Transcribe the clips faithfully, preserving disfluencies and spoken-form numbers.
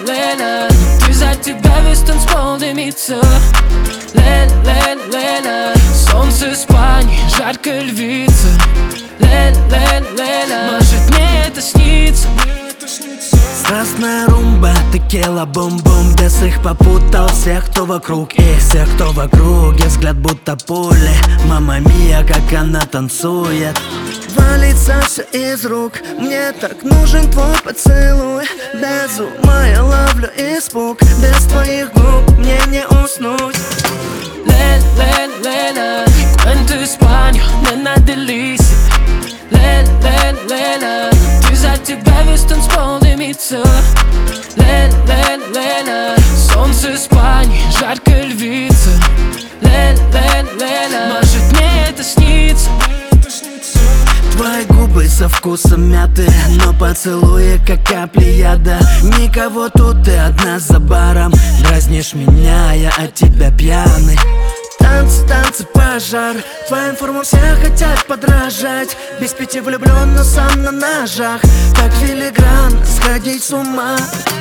Леля, ты за тебя весь танцпол дымится. Леля, Леля, Леля, солнце Испании, жаркая львица. Леля, Леля, Леля, может мне это снится. Страстная румба, текила, бум-бум. Без их попутал всех, кто вокруг. И всех, кто в округе, взгляд будто пули. Мама мия, как она танцует. Валится все из рук. Мне так нужен твой поцелуй. Без ума я ловлю испуг. Без твоих губ мне не уснуть. Леля, Леля, Леля, cuento España, nena delicia. Леля, Леля, Леля, ты за тебя весь танцпол дымится. Леля, Леля, Леля, солнце Испании, жаркая львица. Леля, Леля, Леля, может мне это снится. Твои губы со вкусом мяты, но поцелуи как капли яда. Никого тут, ты одна за баром. Дразнишь меня, я от тебя пьяный. Танцы, танцы, пожар. Твоим формам все хотят подражать. Без пяти влюблен, но сам на ножах. Как филигран, сходить с ума.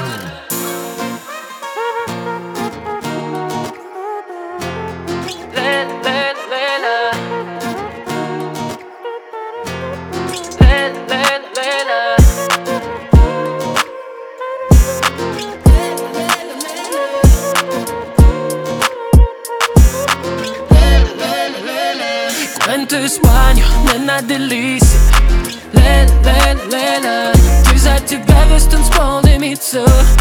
Леля, Леля, Леля, Леля, Леля, Леля. Cuento España, nena delicia. Леля, Леля, Леля, ты за тебя весь танцпол дымится.